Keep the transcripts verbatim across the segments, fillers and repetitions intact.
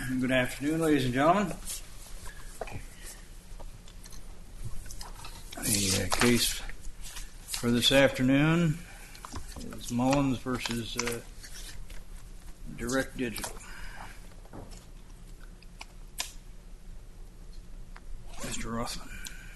Good afternoon, ladies and gentlemen. The uh, case for this afternoon is Mullins versus uh, Direct Digital. Mister Rothman.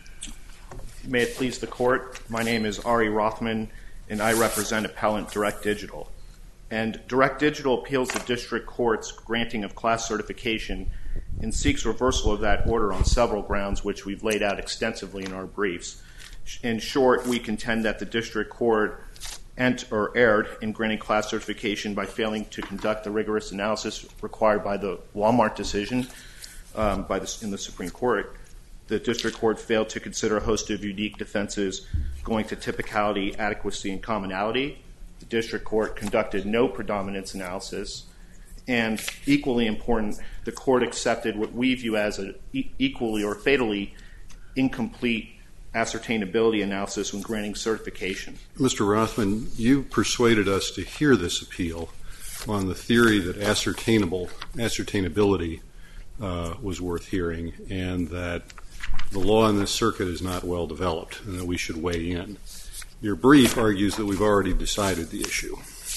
May it please the court, my name is Ari Rothman, and I represent appellant Direct Digital. And Direct Digital appeals the district court's granting of class certification and seeks reversal of that order on several grounds, which we've laid out extensively in our briefs. In short, we contend that the district court ent- or erred in granting class certification by failing to conduct the rigorous analysis required by the Walmart decision um, by the, in the Supreme Court. The district court failed to consider a host of unique defenses going to typicality, adequacy, and commonality. The district court conducted no predominance analysis. And equally important, the court accepted what we view as an e- equally or fatally incomplete ascertainability analysis when granting certification. Mister Rothman, you persuaded us to hear this appeal on the theory that ascertainable ascertainability uh, was worth hearing, and that the law in this circuit is not well developed and that we should weigh in. Your brief argues that we've already decided the issue.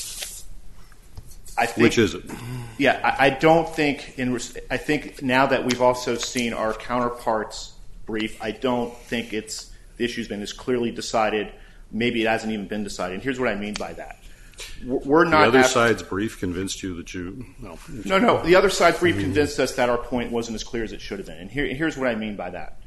I think, Which is it? Yeah, I, I don't think, in, I think now that we've also seen our counterparts' brief, I don't think it's, the issue's been as clearly decided. Maybe it hasn't even been decided. And here's what I mean by that. We're not the other after, side's brief convinced you that you... No, no, no. The other side's brief convinced us that our point wasn't as clear as it should have been. And here, here's what I mean by that.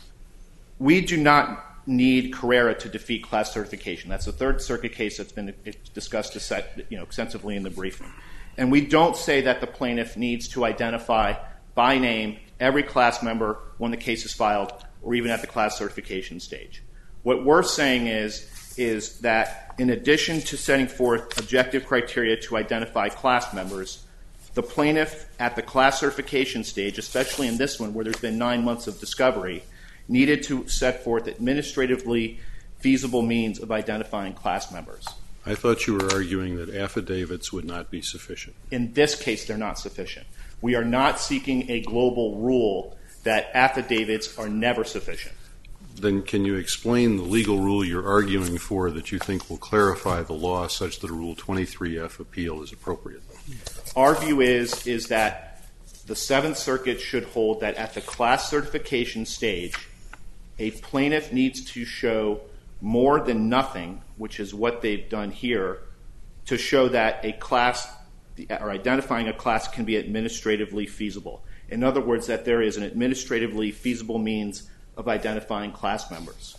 We do not need Carrera to defeat class certification. That's the Third Circuit case that's been discussed you know, extensively in the briefing. And we don't say that the plaintiff needs to identify by name every class member when the case is filed or even at the class certification stage. What we're saying is, is that in addition to setting forth objective criteria to identify class members, the plaintiff at the class certification stage, especially in this one where there's been nine months of discovery, needed to set forth administratively feasible means of identifying class members. I thought you were arguing that affidavits would not be sufficient. In this case, they're not sufficient. We are not seeking a global rule that affidavits are never sufficient. Then can you explain the legal rule you're arguing for that you think will clarify the law such that a Rule twenty-three F appeal is appropriate? Our view is, is that the Seventh Circuit should hold that at the class certification stage, a plaintiff needs to show more than nothing, which is what they've done here, to show that a class or identifying a class can be administratively feasible. In other words, that there is an administratively feasible means of identifying class members.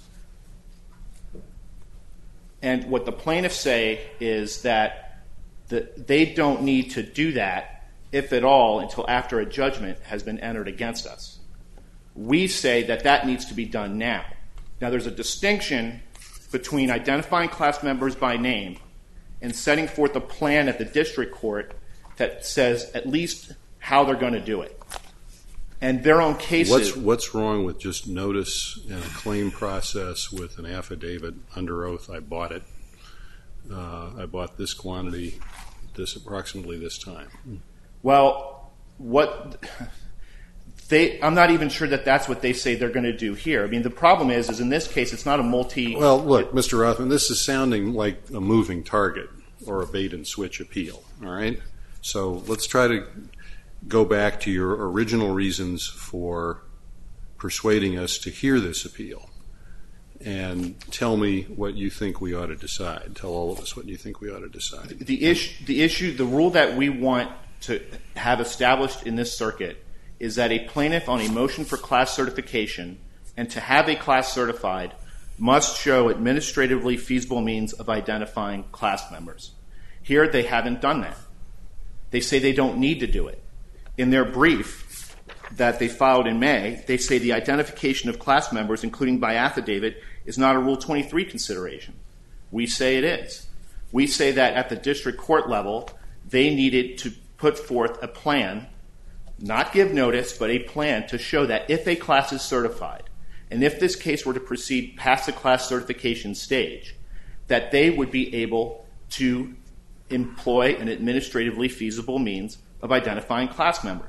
And what the plaintiffs say is that the, they don't need to do that, if at all, until after a judgment has been entered against us. We say that that needs to be done now. Now, there's a distinction between identifying class members by name and setting forth a plan at the district court that says at least how they're going to do it. And their own cases... What's, what's wrong with just notice and a claim process with an affidavit under oath? I bought it. Uh, I bought this quantity this approximately this time. Well, what... They, I'm not even sure that that's what they say they're going to do here. I mean, the problem is, is in this case, it's not a multi... Well, look, Mister Rothman, this is sounding like a moving target or a bait-and-switch appeal, all right? So let's try to go back to your original reasons for persuading us to hear this appeal and tell me what you think we ought to decide. Tell all of us what you think we ought to decide. The issue, the issue, the rule that we want to have established in this circuit is that a plaintiff on a motion for class certification and to have a class certified must show administratively feasible means of identifying class members. Here, they haven't done that. They say they don't need to do it. In their brief that they filed in May, they say the identification of class members, including by affidavit, is not a Rule twenty-three consideration. We say it is. We say that at the district court level, they needed to put forth a plan, not give notice, but a plan to show that if a class is certified, and if this case were to proceed past the class certification stage, that they would be able to employ an administratively feasible means of identifying class members.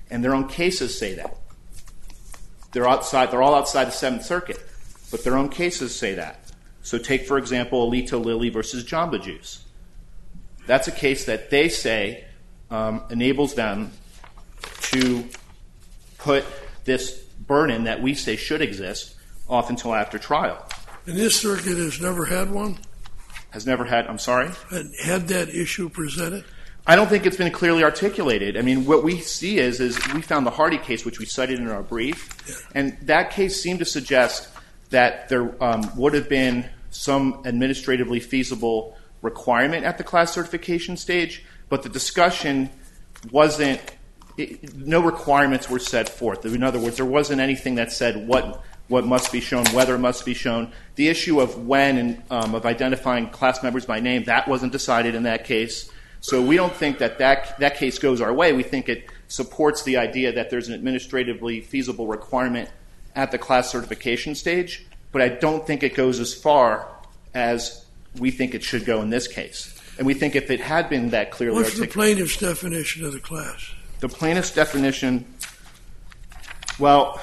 And their own cases say that. They're outside. They're all outside the Seventh Circuit, but their own cases say that. So take, for example, Alito Lilly versus Jamba Juice. That's a case that they say um, enables them to put this burden that we say should exist off until after trial. And this circuit has never had one? Has never had, I'm sorry? Had that issue presented? I don't think it's been clearly articulated. I mean, what we see is, is we found the Hardy case, which we cited in our brief, Yeah. and that case seemed to suggest that there um, would have been some administratively feasible requirement at the class certification stage, but the discussion wasn't, it, no requirements were set forth. In other words, there wasn't anything that said what what must be shown, whether it must be shown. The issue of when and um, of identifying class members by name, that wasn't decided in that case. So we don't think that, that that case goes our way. We think it supports the idea that there's an administratively feasible requirement at the class certification stage, but I don't think it goes as far as we think it should go in this case. And we think if it had been that clearly What's the articulated... plaintiff's definition of the class? The plaintiff's definition, well...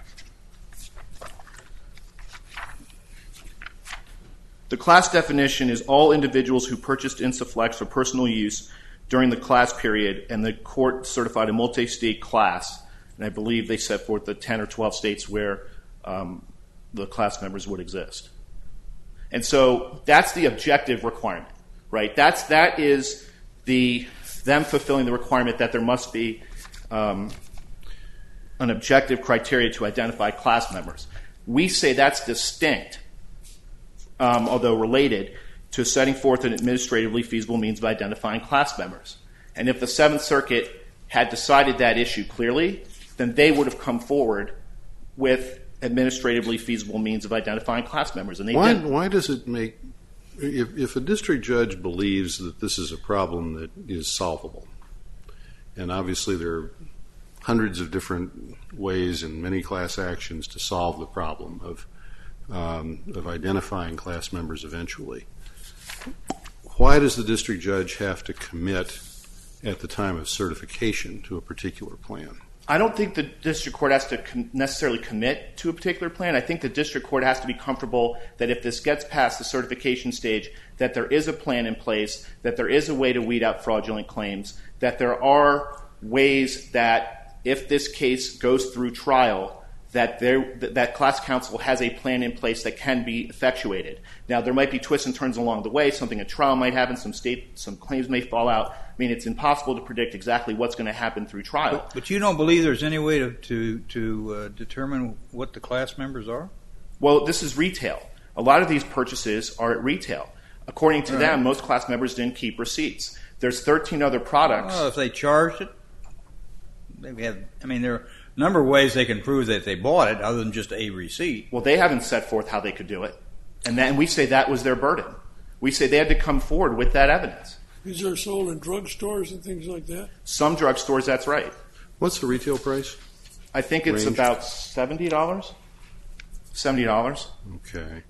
The class definition is all individuals who purchased Instaflex for personal use during the class period, and the court certified a multi-state class, and I believe they set forth the ten or twelve states where um, the class members would exist. And so that's the objective requirement, right? That's, that is the, them fulfilling the requirement that there must be um, an objective criteria to identify class members. We say that's distinct, Um, although related, to setting forth an administratively feasible means of identifying class members. And if the Seventh Circuit had decided that issue clearly, then they would have come forward with administratively feasible means of identifying class members. And they why, didn't. why does it make, if, if a district judge believes that this is a problem that is solvable, and obviously there are hundreds of different ways in many class actions to solve the problem of Um, of identifying class members eventually, why does the district judge have to commit at the time of certification to a particular plan? I don't think the district court has to com- necessarily commit to a particular plan. I think the district court has to be comfortable that if this gets past the certification stage, that there is a plan in place, that there is a way to weed out fraudulent claims, that there are ways that if this case goes through trial, that there, that class counsel has a plan in place that can be effectuated. Now, there might be twists and turns along the way. Something at trial might happen. Some state, some claims may fall out. I mean, it's impossible to predict exactly what's going to happen through trial. But, but you don't believe there's any way to to, to uh, determine what the class members are? Well, this is retail. A lot of these purchases are at retail. According to Right. them, most class members didn't keep receipts. There's thirteen other products. Well, if they charged it, they have. I mean, there are a number of ways they can prove that they bought it, other than just a receipt. Well, they haven't set forth how they could do it, and then we say that was their burden. We say they had to come forward with that evidence. These are sold in drugstores and things like that? Some drugstores, that's right. What's the retail price? I think it's Range? about seventy dollars. Seventy dollars. Okay.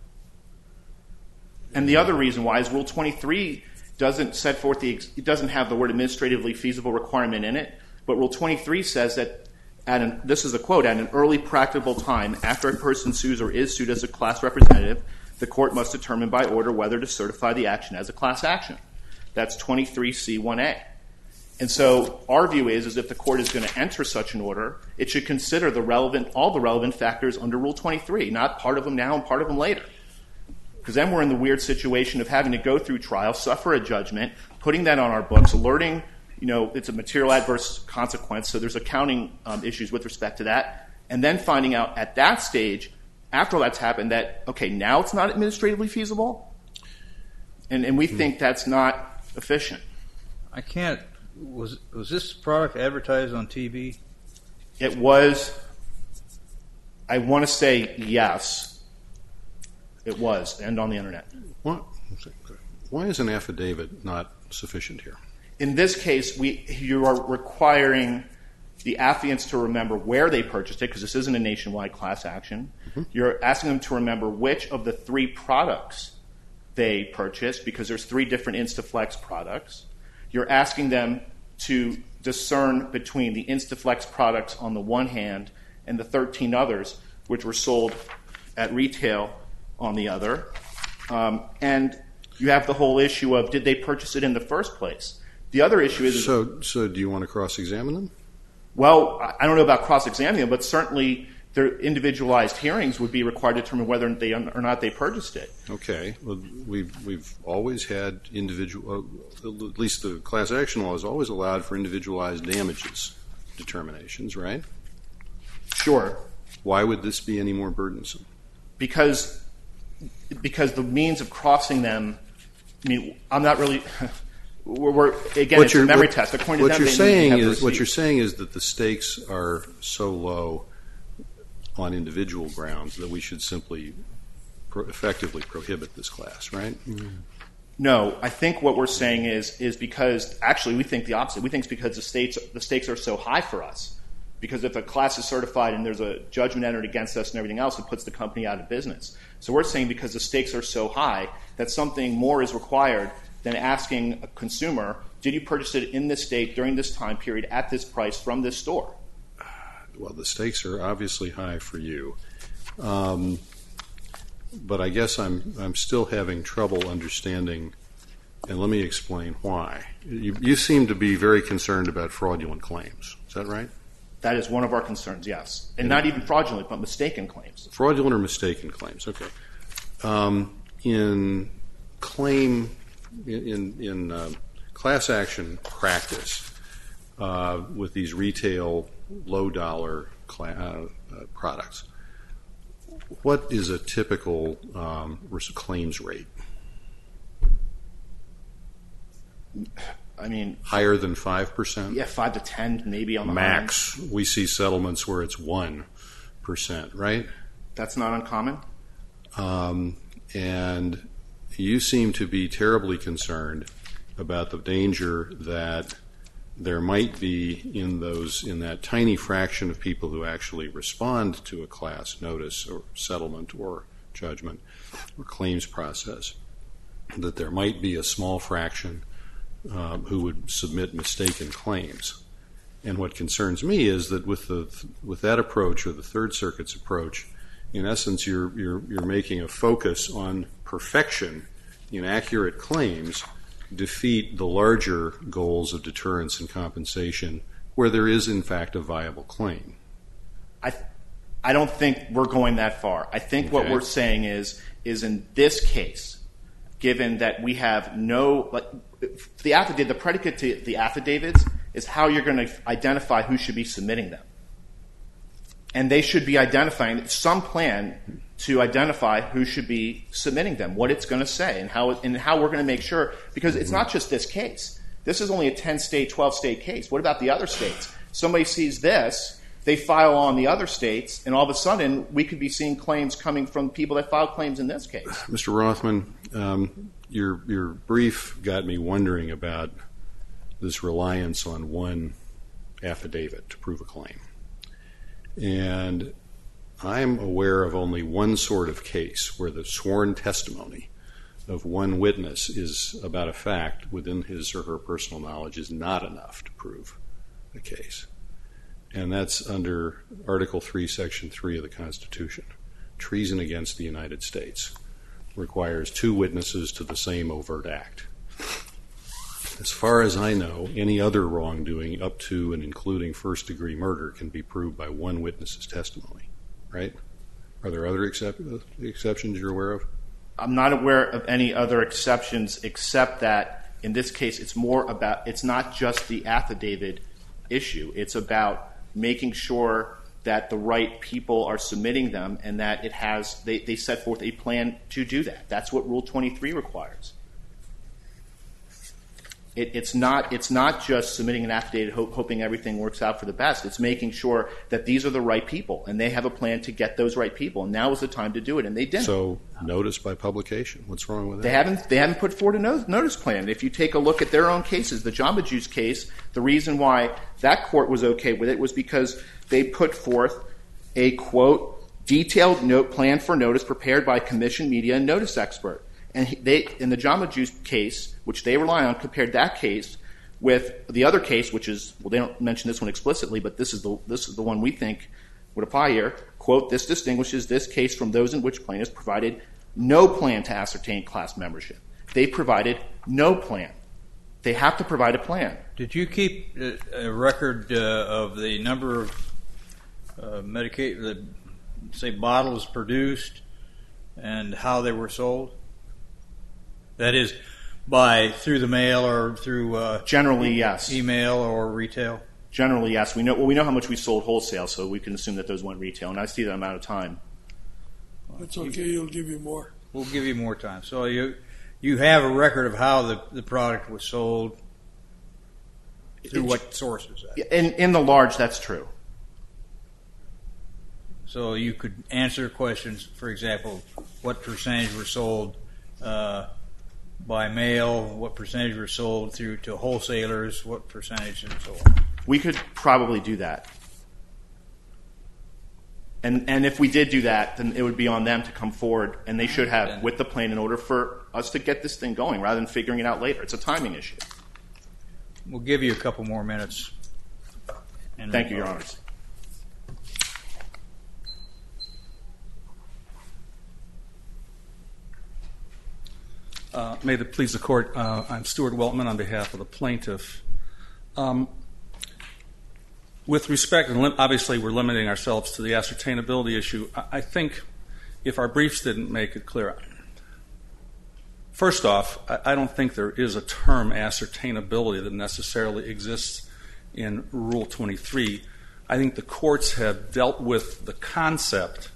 And the other reason why is Rule twenty-three doesn't set forth the. It doesn't have the word administratively feasible requirement in it, but Rule twenty-three says that. At an, this is a quote, at an early practicable time after a person sues or is sued as a class representative, the court must determine by order whether to certify the action as a class action. That's twenty-three C one A. And so our view is, is if the court is going to enter such an order, it should consider the relevant, all the relevant factors under Rule twenty-three, not part of them now and part of them later. Because then we're in the weird situation of having to go through trial, suffer a judgment, putting that on our books, alerting, you know, it's a material adverse consequence, so there's accounting um, issues with respect to that, and then finding out at that stage, after that's happened, that, okay, now it's not administratively feasible, and, and we mm-hmm. think that's not efficient. I can't, was was this product advertised on T V? It was, I want to say yes, it was, and on the internet. What, why is an affidavit not sufficient here? In this case, we you are requiring the affiants to remember where they purchased it, because this isn't a nationwide class action. Mm-hmm. You're asking them to remember which of the three products they purchased, because there's three different Instaflex products. You're asking them to discern between the Instaflex products on the one hand and the thirteen others, which were sold at retail on the other. Um, and you have the whole issue of, did they purchase it in the first place? The other issue is... So, so do you want to cross-examine them? Well, I don't know about cross-examining them, but certainly their individualized hearings would be required to determine whether they or not they purchased it. Okay. Well, we've, we've always had individual, uh, at least the class action law has always allowed for individualized damages determinations, right? Sure. Why would this be any more burdensome? Because, because the means of crossing them, I mean, I'm not really... We're, we're, again, what it's a memory what, test. According what to them, you're they saying need to have is the what you're receipt. saying is that the stakes are so low on individual grounds that we should simply pro- effectively prohibit this class, right? No, I think what we're saying is is because actually we think the opposite. We think it's because the states the stakes are so high for us. Because if a class is certified and there's a judgment entered against us and everything else, it puts the company out of business. So we're saying because the stakes are so high that something more is required than asking a consumer, did you purchase it in this state during this time period at this price from this store? Well, the stakes are obviously high for you. Um, but I guess I'm I'm still having trouble understanding, and let me explain why. You, you seem to be very concerned about fraudulent claims. Is that right? That is one of our concerns, yes. And not even fraudulent, but mistaken claims. Fraudulent or mistaken claims, okay. Um, in claim, in, in uh, class action practice uh, with these retail low-dollar cla- uh, uh, products, what is a typical um, claims rate? I mean... Higher than five percent? Yeah, five to ten maybe on the Max. high. We see settlements where it's one percent, right? That's not uncommon. Um, and you seem to be terribly concerned about the danger that there might be in those in that tiny fraction of people who actually respond to a class notice or settlement or judgment or claims process, that there might be a small fraction um, who would submit mistaken claims. And what concerns me is that with the with that approach, or the Third Circuit's approach, in essence, you're you're you're making a focus on perfection in accurate claims defeat the larger goals of deterrence and compensation, where there is in fact a viable claim. I I don't think we're going that far. I think Okay. what we're saying is is in this case, given that we have no like the affidavit, the predicate to the affidavits is how you're going to identify who should be submitting them. And they should be identifying some plan to identify who should be submitting them, what it's going to say, and how and how we're going to make sure, because it's not just this case. This is only a ten-state, twelve-state case. What about the other states? Somebody sees this, they file on the other states, and all of a sudden we could be seeing claims coming from people that filed claims in this case. Mister Rothman, um, your your brief got me wondering about this reliance on one affidavit to prove a claim. And I'm aware of only one sort of case where the sworn testimony of one witness is about a fact within his or her personal knowledge is not enough to prove a case. And that's under Article three, Section three of the Constitution. Treason against the United States requires two witnesses to the same overt act. As far as I know, any other wrongdoing up to and including first-degree murder can be proved by one witness's testimony, right? Are there other excep- exceptions you're aware of? I'm not aware of any other exceptions except that in this case it's more about, it's not just the affidavit issue. It's about making sure that the right people are submitting them and that it has, they, they set forth a plan to do that. That's what Rule twenty-three requires. It, it's not it's not just submitting an affidavit ho- hoping everything works out for the best. It's making sure that these are the right people and they have a plan to get those right people. And now is the time to do it, and they didn't. So notice by publication. What's wrong with that? They haven't they haven't put forward a no- notice plan. If you take a look at their own cases, the Jamba Juice case, the reason why that court was okay with it was because they put forth a, quote, detailed note plan for notice prepared by commission, media, and notice expert. And he- they, in the Jamba Juice case, which they rely on, compared that case with the other case, which is, well, they don't mention this one explicitly, but this is the this is the one we think would apply here. Quote, this distinguishes this case from those in which plaintiffs provided no plan to ascertain class membership. They provided no plan. They have to provide a plan. Did you keep a record uh, of the number of uh, Medicaid, the, say, bottles produced and how they were sold? That is, by through the mail or through uh, Generally, yes. email or retail? Generally, yes. We know well. We know how much we sold wholesale, so we can assume that those went retail. And I see that amount of time. That's okay, you'll give you more. We'll give you more time. So you you have a record of how the, the product was sold through It- what sources? In in the large, that's true. So you could answer questions, for example, what percentage were sold uh, by mail, what percentage were sold through to wholesalers, what percentage, and so on. We could probably do that. And and if we did do that, then it would be on them to come forward, and they should have with the plan in order for us to get this thing going, rather than figuring it out later. It's a timing issue. We'll give you a couple more minutes. And Thank you, Your Honors. Uh, may it please the Court, uh, I'm Stuart Weltman on behalf of the plaintiff. Um, with respect, and lim- obviously we're limiting ourselves to the ascertainability issue, I-, I think if our briefs didn't make it clear, first off, I-, I don't think there is a term ascertainability that necessarily exists in Rule twenty-three. I think the courts have dealt with the concept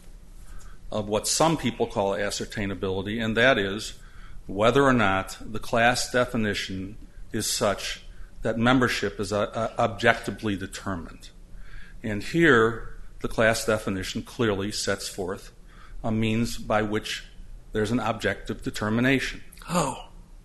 of what some people call ascertainability, and that is whether or not the class definition is such that membership is uh, uh, objectively determined. And here, the class definition clearly sets forth a means by which there's an objective determination. How?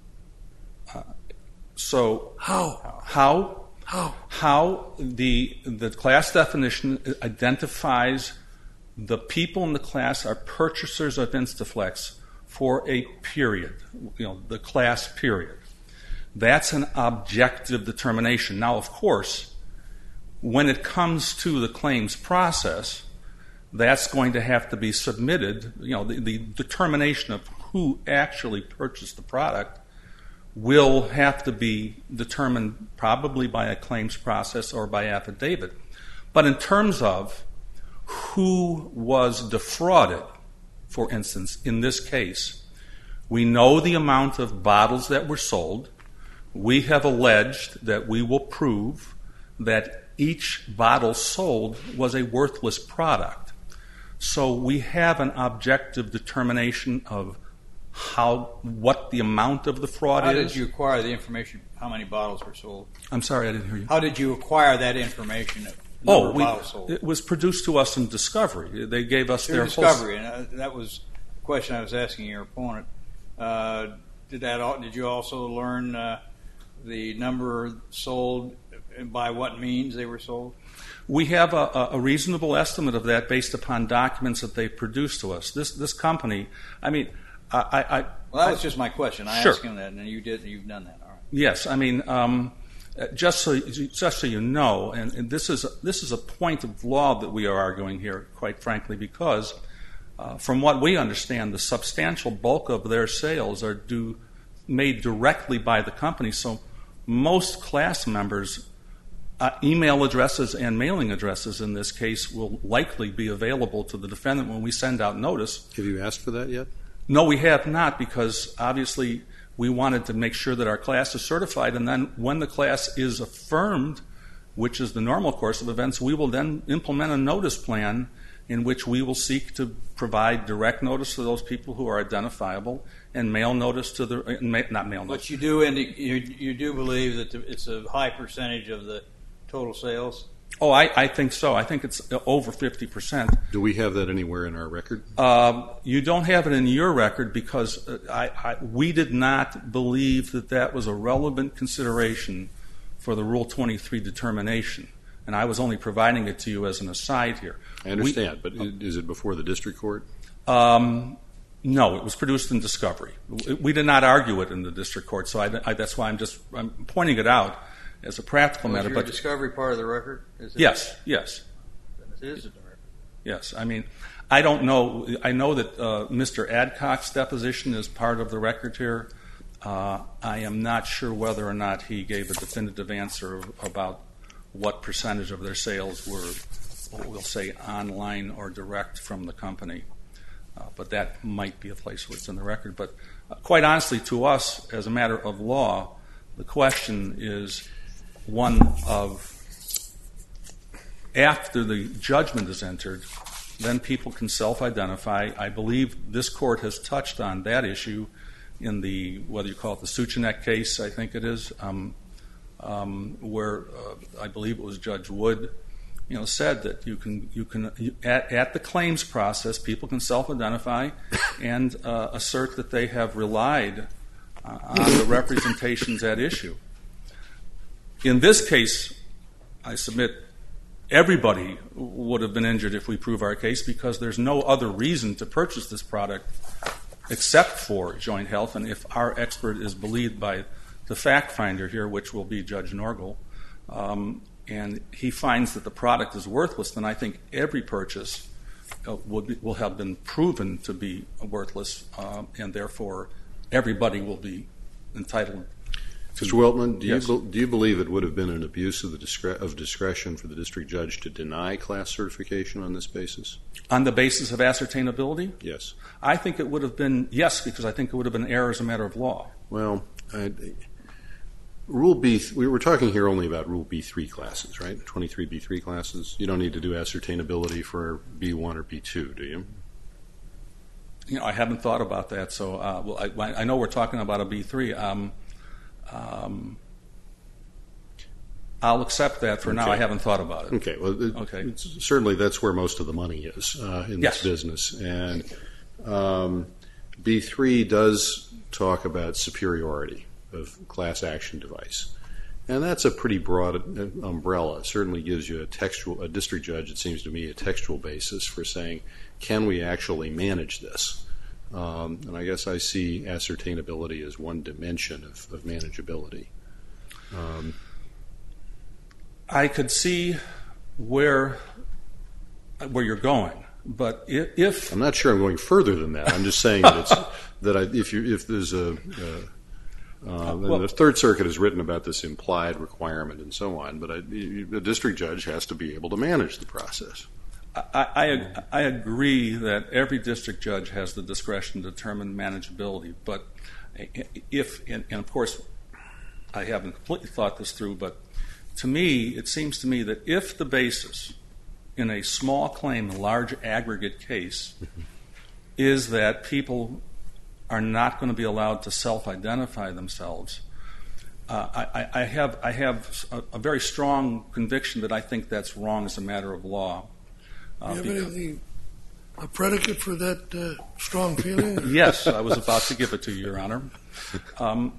Uh, so, How? how? How? How the the class definition identifies the people in the class are purchasers of Instaflex for a period, you know, the class period. That's an objective determination. Now, of course, when it comes to the claims process, that's going to have to be submitted, you know, the, the determination of who actually purchased the product will have to be determined probably by a claims process or by affidavit. But in terms of who was defrauded, for instance, in this case, we know the amount of bottles that were sold. We have alleged that we will prove that each bottle sold was a worthless product. So we have an objective determination of how, what the amount of the fraud How is. did you acquire the information, how many bottles were sold? I'm sorry, I didn't hear you. How did you acquire that information? Oh, of we, bottles sold? it was produced to us in discovery. They gave us Through their discovery, and uh, that was the question I was asking your opponent. Uh, did that? al- Did you also learn uh, the number sold and by what means they were sold? We have a, a reasonable estimate of that based upon documents that they produced to us. This this company, I mean, I, I Well, that was just my question. I Sure. asked him that, and you did. You've done that. All right. yes, I mean, um, just so just so you know, and, and this is this is a point of law that we are arguing here, quite frankly, because uh, from what we understand, the substantial bulk of their sales are due made directly by the company. So most class members. Uh, email addresses and mailing addresses in this case will likely be available to the defendant when we send out notice. Have you asked for that yet? No, we have not, because obviously we wanted to make sure that our class is certified, and then when the class is affirmed, which is the normal course of events, we will then implement a notice plan in which we will seek to provide direct notice to those people who are identifiable and mail notice to the, not mail notice. But you do indi- you, you do believe that it's a high percentage of the total sales? Oh, I, I think so. I think it's over fifty percent. Do we have that anywhere in our record? Um, you don't have it in your record because uh, I, I, we did not believe that that was a relevant consideration for the Rule twenty-three determination. And I was only providing it to you as an aside here. I understand, we, but is it before the district court? Um, no, it was produced in discovery. We did not argue it in the district court, so I, I, that's why I'm just I'm pointing it out. as a practical Was matter. your But discovery part of the record? Is it? yes, yes. It is in the record. Yes, I mean, I don't know. I know that uh, Mister Adcock's deposition is part of the record here. Uh, I am not sure whether or not he gave a definitive answer about what percentage of their sales were, we'll say, online or direct from the company. Uh, but that might be a place where it's in the record. But uh, quite honestly, to us, as a matter of law, the question is one of, after the judgment is entered, then people can self-identify. I believe this court has touched on that issue in the, whether you call it the Suchanek case, I think it is, um, um, where uh, I believe it was Judge Wood, you know, said that you can, you can you, at, at the claims process, people can self-identify and uh, assert that they have relied uh, on the representations at issue. In this case, I submit everybody would have been injured if we prove our case, because there's no other reason to purchase this product except for joint health. And if our expert is believed by the fact finder here, which will be Judge Norgal, um, and he finds that the product is worthless, then I think every purchase uh, will, be, will have been proven to be worthless, uh, and therefore everybody will be entitled to. Mister Weltman, do, Yes. you, be- do you believe it would have been an abuse of, the discre- of discretion for the district judge to deny class certification on this basis? On the basis of ascertainability? Yes. I think it would have been yes, because I think it would have been error as a matter of law. Well, I, Rule B, we were talking here only about Rule B three classes, right? twenty-three B three classes. You don't need to do ascertainability for B one or B two, do you? You know, I haven't thought about that, so uh, well, I, I know we're talking about a B three. Um, um, I'll accept that for now. Okay. I haven't thought about it. Okay. Well, it, Okay. it's, certainly that's where most of the money is uh, in Yes. this business. And um, B three does talk about superiority of class action device. And that's a pretty broad umbrella. It certainly gives you a textual, a district judge, it seems to me, a textual basis for saying, can we actually manage this? Um, and I guess I see ascertainability as one dimension of, of manageability. Um, I could see where where you're going, but if, if I'm not sure I'm going further than that. I'm just saying that it's that I, if you if there's a uh, uh, Well- the Third Circuit has written about this implied requirement and so on, but I, the district judge has to be able to manage the process. I, I, I agree that every district judge has the discretion to determine manageability, but if, and, and of course, I haven't completely thought this through, but to me, it seems to me that if the basis in a small claim, large aggregate case, is that people are not going to be allowed to self-identify themselves, uh, I, I have, I have a, a very strong conviction that I think that's wrong as a matter of law. Do you have because- anything, a predicate for that uh, strong feeling? Yes, I was about to give it to you, Your Honor. Um,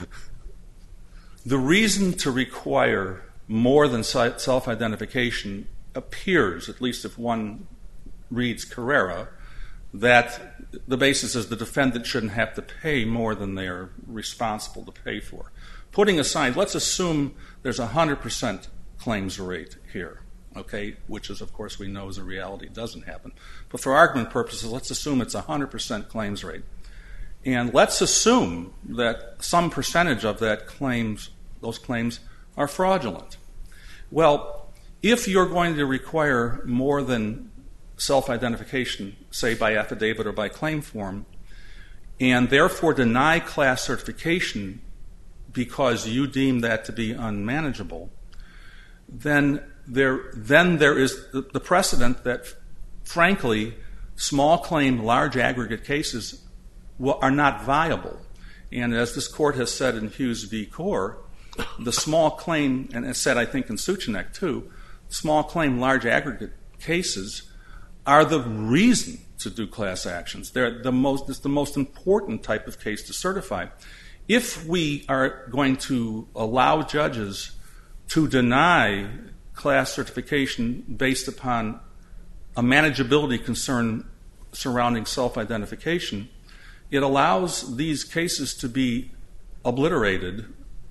the reason to require more than si- self-identification appears, at least if one reads Carrera, that the basis is the defendant shouldn't have to pay more than they're responsible to pay for. Putting aside, let's assume there's a one hundred percent claims rate here, okay, which is, of course, we know is a reality, doesn't happen. But for argument purposes, let's assume it's a one hundred percent claims rate. And let's assume that some percentage of that claims, those claims are fraudulent. Well, if you're going to require more than self-identification, say by affidavit or by claim form, and therefore deny class certification because you deem that to be unmanageable, then there, then there is the precedent that, frankly, small claim, large aggregate cases will, are not viable. And as this court has said in Hughes v. Core, the small claim, and it's said I think in Suchanek too, small claim, large aggregate cases are the reason to do class actions. They're the most, it's the most important type of case to certify. If we are going to allow judges to deny class certification based upon a manageability concern surrounding self-identification, it allows these cases to be obliterated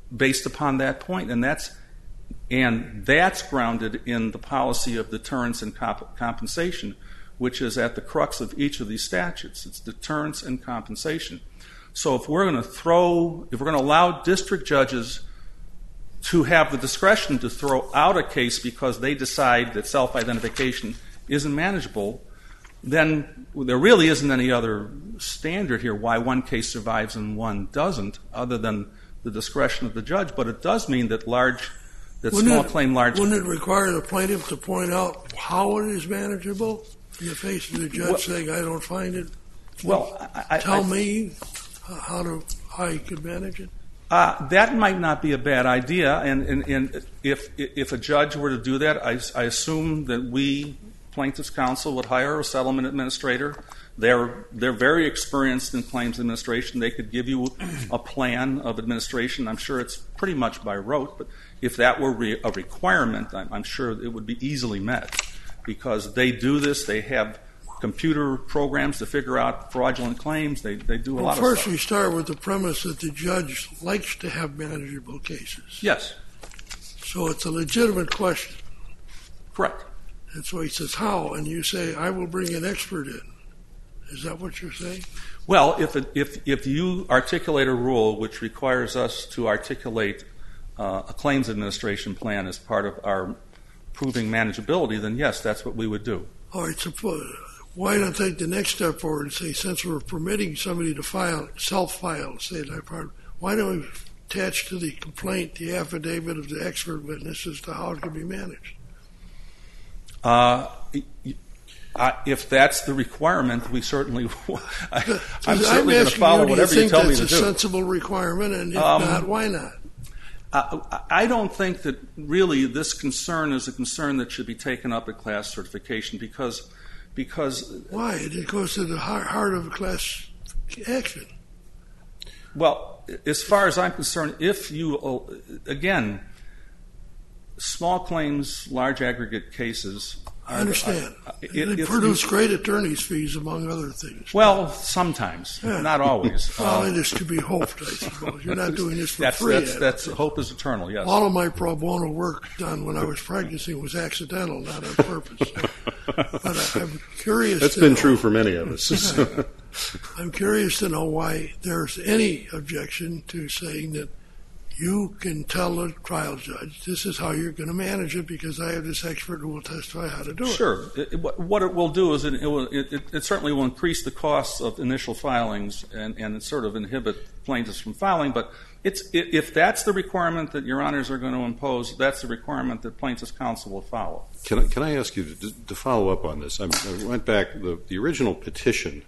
based upon that point, and that's and that's grounded in the policy of deterrence and comp- compensation, which is at the crux of each of these statutes. It's deterrence and compensation. So if we're going to throw, if we're going to allow district judges to have the discretion to throw out a case because they decide that self-identification isn't manageable, then there really isn't any other standard here why one case survives and one doesn't, other than the discretion of the judge. But it does mean that large, that wouldn't small it, claim large. Wouldn't it require the plaintiff to point out how it is manageable in the face of the judge well, saying, "I don't find it"? Well, I, tell I, me how to how you could manage it. Uh, that might not be a bad idea, and, and, and if if a judge were to do that, I, I assume that we, plaintiffs' counsel, would hire a settlement administrator. They're they're very experienced in claims administration. They could give you a plan of administration. I'm sure it's pretty much by rote, but if that were re- a requirement, I'm, I'm sure it would be easily met, because they do this. They have computer programs to figure out fraudulent claims. They they do a well, lot of first stuff. We start with the premise that the judge likes to have manageable cases. Yes. So it's a legitimate question. Correct. And so he says, how? And you say, I will bring an expert in. Is that what you're saying? Well, if it, if if you articulate a rule which requires us to articulate uh, a claims administration plan as part of our proving manageability, then yes, that's what we would do. All right, so why not take the next step forward and say, since we're permitting somebody to file, self-file, say that part, why don't we attach to the complaint the affidavit of the expert witness as to how it can be managed? Uh, I, if that's the requirement, we certainly will. I, I'm certainly going to follow you, whatever you, you tell me to do. Do you think that's a sensible requirement? And if um, not, why not? I, I don't think that really this concern is a concern that should be taken up at class certification, because because why? It goes to the heart of class action. Well, as far as I'm concerned, if you again, small claims, large aggregate cases. I understand. Are, it, they if, produce if, great attorney's fees, among other things. Well, sometimes, yeah. Not always. Well, uh, it is to be hoped, I suppose. You're not doing this for that's, free. That's, that's hope is eternal, yes. All of my pro bono work done when I was practicing was accidental, not on purpose. But I, I'm curious. That's to been know, true for many of us. I'm curious to know why there's any objection to saying that you can tell the trial judge, this is how you're going to manage it, because I have this expert who will testify how to do it. Sure. It, it, what it will do is it, it, will, it, it certainly will increase the costs of initial filings and, and it sort of inhibit plaintiffs from filing. But it's, if that's the requirement that Your Honors are going to impose, that's the requirement that plaintiffs' counsel will follow. Can I, can I ask you to, to follow up on this? I, I went back, the, the original petition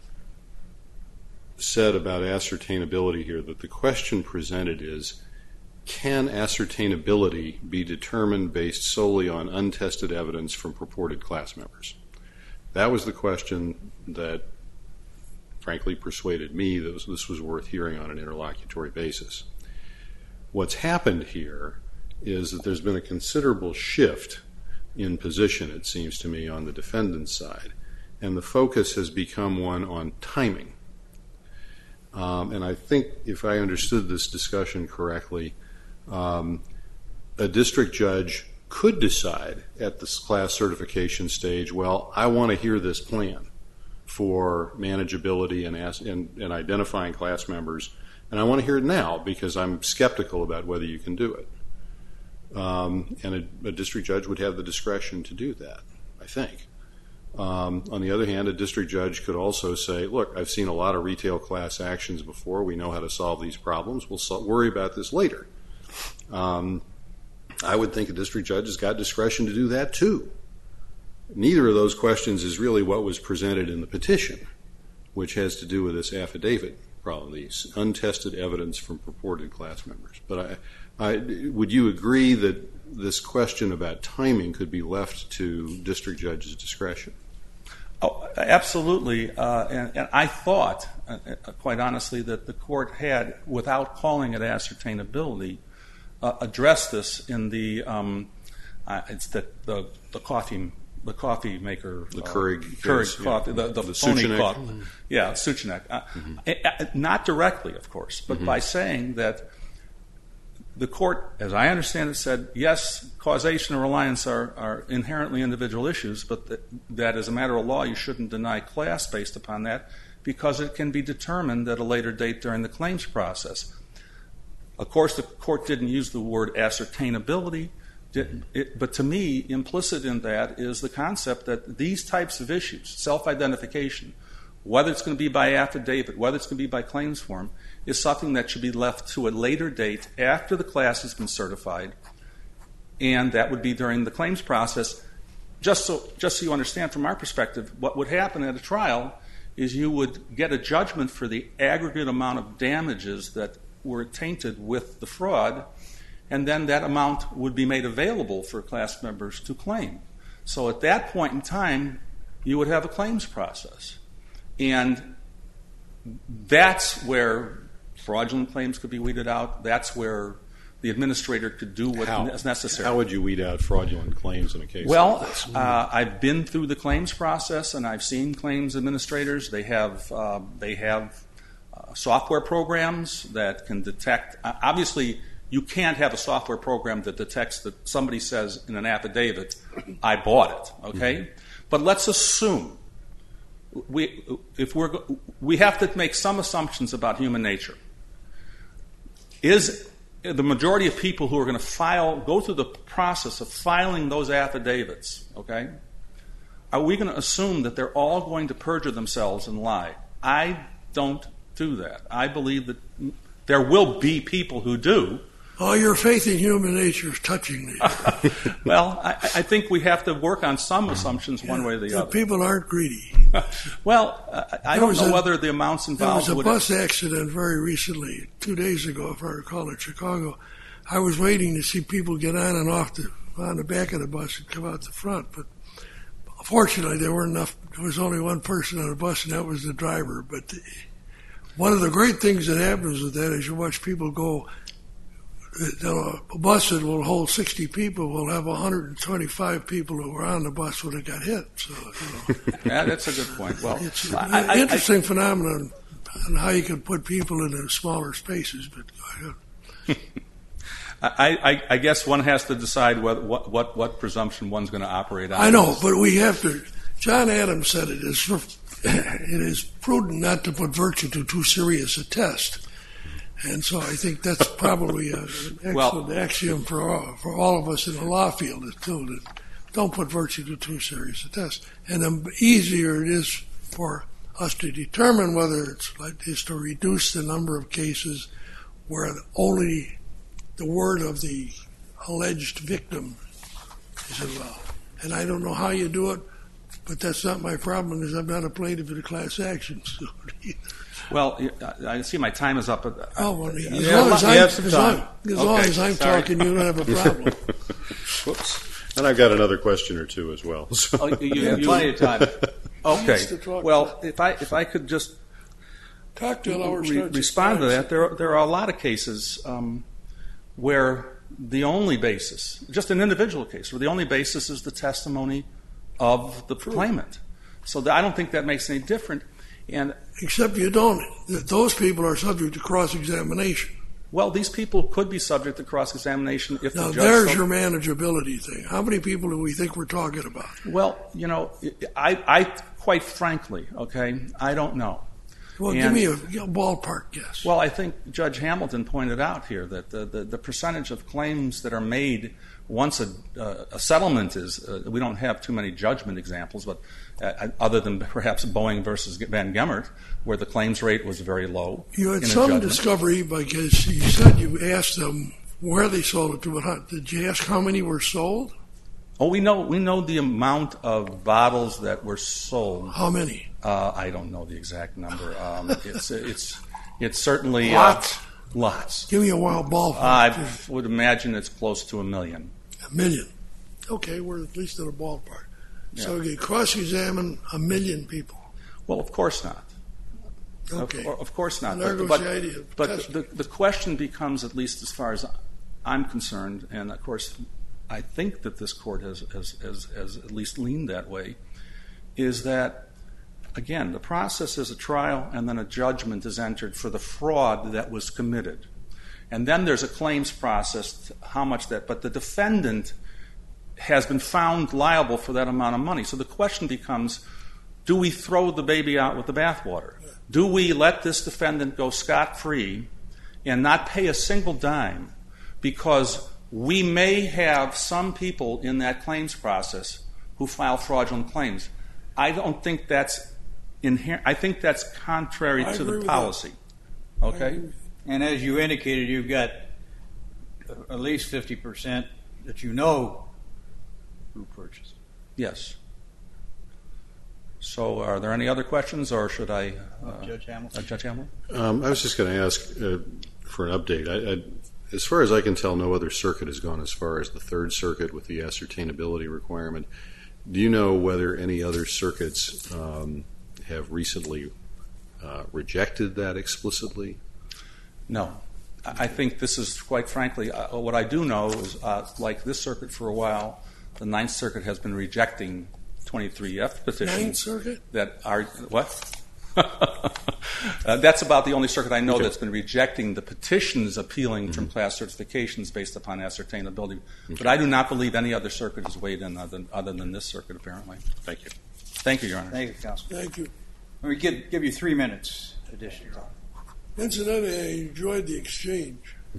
said about ascertainability here that the question presented is, can ascertainability be determined based solely on untested evidence from purported class members? That was the question that, frankly, persuaded me that this was worth hearing on an interlocutory basis. What's happened here is that there's been a considerable shift in position, it seems to me, on the defendant's side, and the focus has become one on timing. Um, and I think, if I understood this discussion correctly, Um, a district judge could decide at this class certification stage, well, I want to hear this plan for manageability and, as, and, and identifying class members, and I want to hear it now because I'm skeptical about whether you can do it. Um, and a, a district judge would have the discretion to do that, I think. Um, on the other hand, a district judge could also say, look, I've seen a lot of retail class actions before. We know how to solve these problems. We'll so- worry about this later. Um, I would think a district judge has got discretion to do that too. Neither of those questions is really what was presented in the petition, which has to do with this affidavit problem, these untested evidence from purported class members. But I, I, would you agree that this question about timing could be left to district judge's discretion? Oh, absolutely. Uh, and, and I thought, uh, quite honestly, that the court had, without calling it ascertainability, Uh, address this in the um, uh, it's the, the the coffee the coffee maker the uh, Keurig Keurig yes, coffee yeah. the, the, the phony Suchanek. coffee mm-hmm. yeah Suchanek uh, mm-hmm. uh, not directly, of course, but mm-hmm. by saying that the court, as I understand it, said, yes, causation and reliance are, are inherently individual issues, but that, that as a matter of law, you shouldn't deny class based upon that because it can be determined at a later date during the claims process. Of course, the court didn't use the word ascertainability, didn't it, but to me, implicit in that is the concept that these types of issues, self-identification, whether it's going to be by affidavit, whether it's going to be by claims form, is something that should be left to a later date after the class has been certified, and that would be during the claims process. Just so, just so you understand from our perspective, what would happen at a trial is you would get a judgment for the aggregate amount of damages that were tainted with the fraud, and then that amount would be made available for class members to claim. So at that point in time, you would have a claims process. And that's where fraudulent claims could be weeded out. That's where the administrator could do what How? is necessary. How would you weed out fraudulent claims in a case Well, like this? uh, I've been through the claims process, and I've seen claims administrators. They have uh, they have uh, software programs that can detect. Uh, obviously, you can't have a software program that detects that somebody says in an affidavit, "I bought it." Okay, mm-hmm. But let's assume we if we're we have to make some assumptions about human nature. Is the majority of people who are going to file, go through the process of filing those affidavits, okay, are we going to assume that they're all going to perjure themselves and lie? I don't do that. I believe that there will be people who do. Oh, your faith in human nature is touching me. Well, I, I think we have to work on some assumptions one yeah, way or the, the other. People aren't greedy. Well, uh, I There don't know a, whether the amounts involved There was a would bus accident very recently, two days ago, if I recall, in Chicago. I was waiting to see people get on and off the, on the back of the bus and come out the front, but fortunately there weren't enough. There was only one person on the bus, and that was the driver. But the, one of the great things that happens with that is you watch people go. A bus that will hold sixty people will have one hundred twenty-five people who were on the bus when it got hit. So, you know, yeah, that's a good point. Well, it's an I, interesting I, phenomenon on how you can put people into smaller spaces. But go ahead. I, I, I guess one has to decide what what, what, what presumption one's going to operate on. I know, but we have to. John Adams said it is it is prudent not to put virtue to too serious a test. And so I think that's probably a, an excellent well, axiom for all, for all of us in the law field is too, that don't put virtue to too serious a test. And the easier it is for us to determine whether it's like is to reduce the number of cases where only the word of the alleged victim is involved. And I don't know how you do it, but that's not my problem because I'm not a plaintiff in a class action suit either. Well, I see my time is up. Oh, well, as, Yeah, long as, you I'm, have some as, time. long, as, Okay, long as I'm sorry. talking, you don't have a problem. Whoops. And I've got another question or two as well. So. Oh, you, You have you- plenty of time. Okay. Needs to talk Well, if I if I could just Cocktail hour re- starts at respond to five. that, there are, there are a lot of cases um, where the only basis, just an individual case, where the only basis is the testimony of the claimant. So that, I don't think that makes any difference. And Except you don't. That those people are subject to cross-examination. well, these people could be subject to cross-examination if Now, the judge. there's so- your manageability thing. How many people do we think we're talking about? Well, you know, I, I quite frankly, okay, I don't know. Well, And- give me a, a ballpark guess. Well, I think Judge Hamilton pointed out here that the, the, the percentage of claims that are made once a, uh, a settlement is, uh, we don't have too many judgment examples, but uh, other than perhaps Boeing versus Van Gemmert, where the claims rate was very low. you had in a some judgment. discovery because you said you asked them where they sold it to, but how, did you ask how many were sold? Oh, we know we know the amount of bottles that were sold. How many? Uh, I don't know the exact number. Um, it's it's it's certainly Lots. Uh, lots. Give me a wild ballpark. I would imagine it's close to a million. A million. Okay, we're at least in a ballpark. So Yeah. we cross-examine a million people. Well, of course not. Okay. Of, of course not. And there But, goes but, the idea of but testing. the, the question becomes, at least as far as I'm concerned, and of course I think that this court has, has, has, has at least leaned that way, is that, again, the process is a trial and then a judgment is entered for the fraud that was committed. And then there's a claims process, how much that, but the defendant has been found liable for that amount of money. So the question becomes, do we throw the baby out with the bathwater? Do we let this defendant go scot-free and not pay a single dime because we may have some people in that claims process who file fraudulent claims? I don't think that's inherent. I think that's contrary I to agree the with policy. that. Okay? And as you indicated, you've got at least fifty percent that you know who purchased. Yes. So are there any other questions, or should I... Uh, Judge Hamilton? Uh, Judge Hamilton? Um, I was just going to ask uh, for an update. I, I, as far as I can tell, no other circuit has gone as far as the Third Circuit with the ascertainability requirement. Do you know whether any other circuits um, have recently uh, rejected that explicitly? No. I think this is, quite frankly, uh, what I do know is, uh, like this circuit for a while, the Ninth Circuit has been rejecting twenty-three F petitions. Ninth Circuit? That are, what? uh, that's about the only circuit I know okay. that's been rejecting the petitions appealing mm-hmm. from class certifications based upon ascertainability. Okay. But I do not believe any other circuit has weighed in other, other than this circuit, apparently. Thank you. Thank you, Your Honor. Thank you, Counsel. Thank you. We give, give you three minutes additional time. Incidentally, I enjoyed the exchange.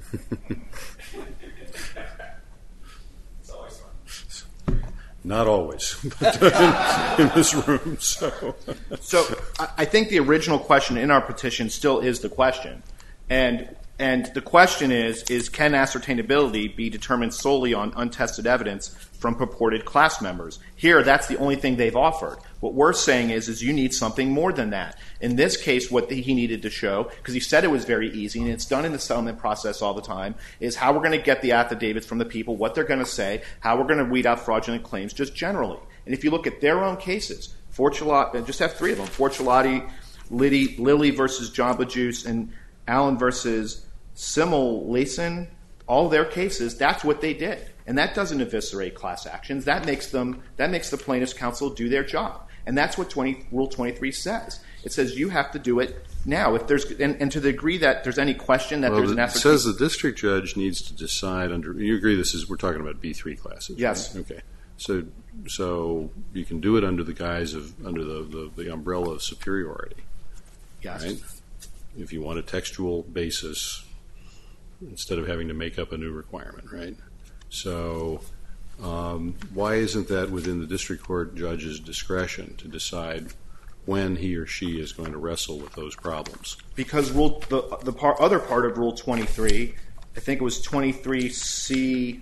It's always fun. Not always, but in, in this room. So, so I think the original question in our petition still is the question, and and the question is: is can ascertainability be determined solely on untested evidence from purported class members? Here, that's the only thing they've offered. What we're saying is, is you need something more than that. In this case, what the, he needed to show, because he said it was very easy, and it's done in the settlement process all the time, is how we're going to get the affidavits from the people, what they're going to say, how we're going to weed out fraudulent claims, just generally. And if you look at their own cases, Fortulotti, just have three of them, Fortulotti, Liddy, Lilly versus Jamba Juice, and Allen versus Simmel Layson, all their cases, that's what they did. And that doesn't eviscerate class actions. That makes them, that makes the plaintiff's counsel do their job. And that's what twenty, Rule twenty-three says. It says you have to do it now. If there's, and, and to the degree that there's any question that well, there's an it says the district judge needs to decide under. You agree this is we're talking about B three classes? Yes. Right? Okay. So so you can do it under the guise of under the, the, the umbrella of superiority. Yes. Right? If you want a textual basis instead of having to make up a new requirement, right? So um, why isn't that within the district court judge's discretion to decide when he or she is going to wrestle with those problems? Because rule the the part, other part of Rule twenty-three, I think it was twenty-three C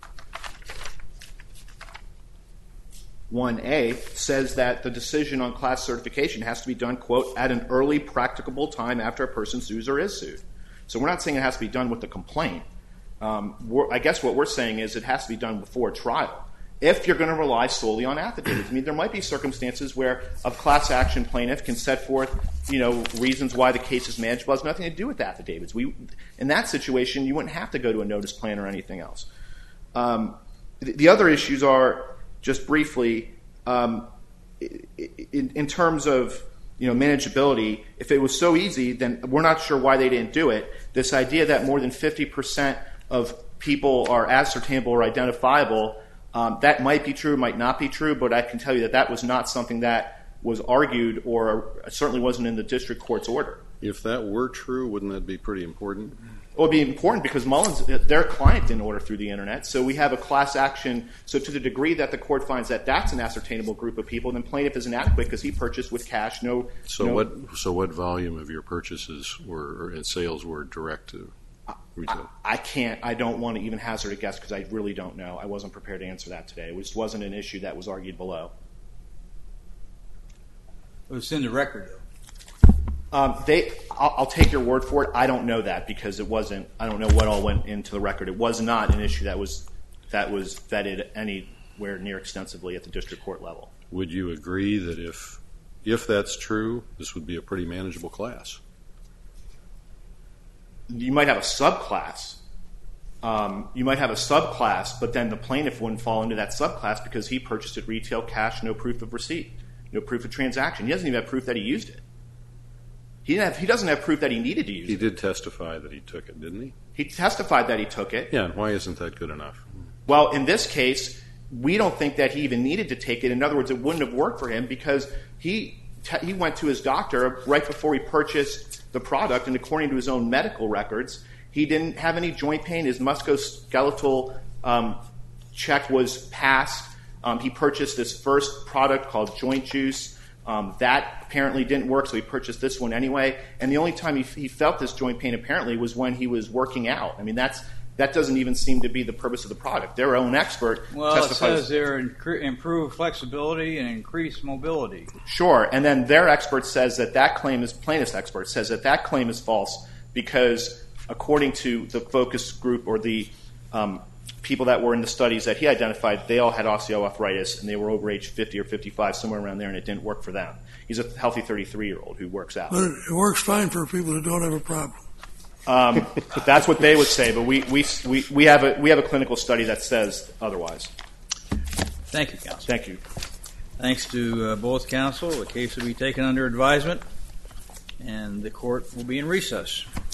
one A, says that the decision on class certification has to be done, quote, at an early practicable time after a person sues or is sued. So we're not saying it has to be done with the complaint. Um, we're, I guess what we're saying is it has to be done before trial. If you're going to rely solely on affidavits. I mean, there might be circumstances where a class action plaintiff can set forth, you know, reasons why the case is manageable. It has nothing to do with affidavits. We, in that situation, you wouldn't have to go to a notice plan or anything else. Um, the, the other issues are, just briefly, um, in, in terms of, you know, manageability, if it was so easy, then we're not sure why they didn't do it. This idea that more than fifty percent of people are ascertainable or identifiable, Um, that might be true, might not be true, but I can tell you that that was not something that was argued or certainly wasn't in the district court's order. If that were true, wouldn't that be pretty important? It would be important because Mullins, their client didn't order through the Internet, so we have a class action. So to the degree that the court finds that that's an ascertainable group of people, then plaintiff is inadequate because he purchased with cash. No. So no, what? So what volume of your purchases were or sales were direct to retail? I, I can't. I don't want to even hazard a guess because I really don't know. I wasn't prepared to answer that today. It just wasn't an issue that was argued below. It's in the record, though. Um, they, I'll, I'll take your word for it. I don't know that because it wasn't. I don't know what all went into the record. It was not an issue that was that was vetted anywhere near extensively at the district court level. Would you agree that if if that's true, this would be a pretty manageable class? You might have a subclass. Um, you might have a subclass, but then the plaintiff wouldn't fall into that subclass because he purchased it retail cash, no proof of receipt, no proof of transaction. He doesn't even have proof that he used it. He, didn't have, he doesn't have proof that he needed to use He it. did testify that he took it, didn't he? He testified that he took it. Yeah, and why isn't that good enough? Well, in this case, we don't think that he even needed to take it. In other words, it wouldn't have worked for him because he he went to his doctor right before he purchased the product, and according to his own medical records, he didn't have any joint pain. His musculoskeletal um, check was passed. Um, he purchased this first product called Joint Juice. Um, that apparently didn't work, so he purchased this one anyway. And the only time he, he felt this joint pain apparently was when he was working out. I mean, that's that doesn't even seem to be the purpose of the product. Their own expert Well, testifies. it says there incre- improved flexibility and increased mobility. Sure, and then their expert says that that claim is, plaintiff's expert says that that claim is false because according to the focus group or the um, people that were in the studies that he identified, they all had osteoarthritis and they were over age fifty or fifty-five, somewhere around there, and it didn't work for them. He's a healthy thirty-three-year-old who works out. But it, it works fine for people who don't have a problem. Um, that's what they would say, but we, we, we, we, have a, we have a clinical study that says otherwise. Thank you, counsel. Thank you. Thanks to uh, both counsel. The case will be taken under advisement, and the court will be in recess.